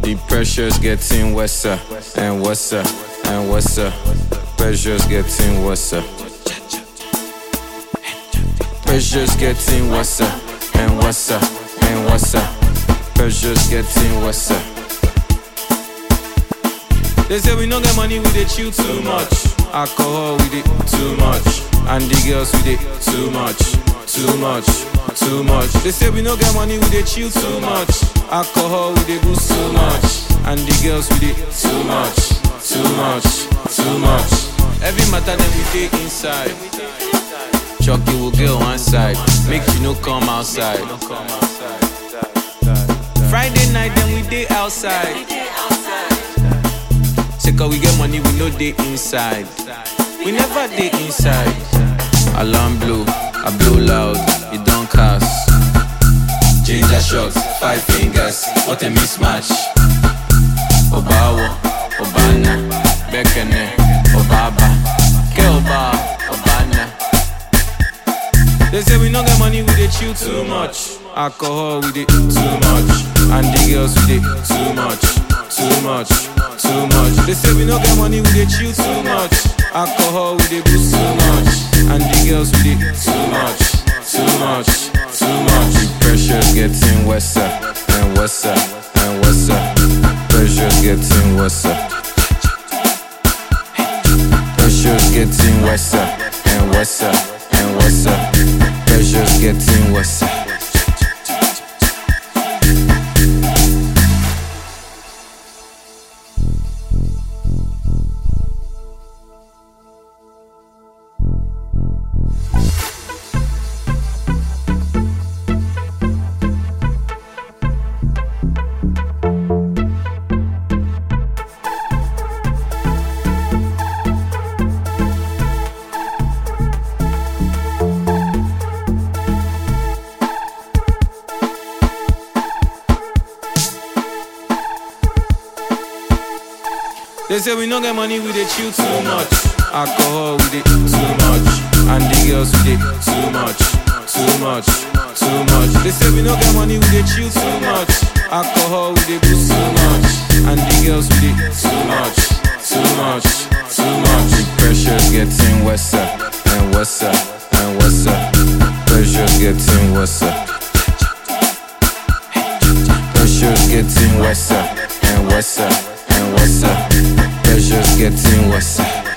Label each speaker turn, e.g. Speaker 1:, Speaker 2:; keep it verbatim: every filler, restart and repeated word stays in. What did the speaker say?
Speaker 1: The pressure's getting worse and worse and worse. Pressure's getting worse. Pressure's getting worse and worse and worse. Pressure's getting worse. They say we don't get money, we dey chill too much. Alcohol, we dey too much. And the girls, we dey too much, too much, too much. They say we don't get money, we dey chill too much. Alcohol, we dey boost too much. And the girls, we dey too much, too much, too much. Every matter then we dey inside. Chucky will get one side, make you no come outside. Friday night then we dey outside. Say cause we get money, we no dey inside. We never dey inside. Alarm blow, I blow loud, it don't cast. Ginger shots, five fingers, what a mismatch. Obawo, Obana, Bekene, Obaba, Kelba, Obana. They say we don't get money, we dey chill too much. Alcohol, we dey too much. And the girls, we dey too much, too much, too much. They say we don't get money, we dey chill too much. Alcohol, we dey boost too much. And the girls, we dey too much, too much, too much. The pressure's getting worse and worse and worse. Pressure's getting worse. Pressure's getting worse and worse and worse. Pressure's getting worse. They say we don't get money, we dey chill too much. Alcohol, we dey too much. And the girls, we dey too much, too much, too much. They say we don't get money, we dey chill too much. Alcohol, we dey boost too much. And the girls, we dey too much, too much, too much. The pressure's getting worse and worse and worse. Pressure's getting worse. Pressure's getting worse and worse and worse. Pressure's getting worse.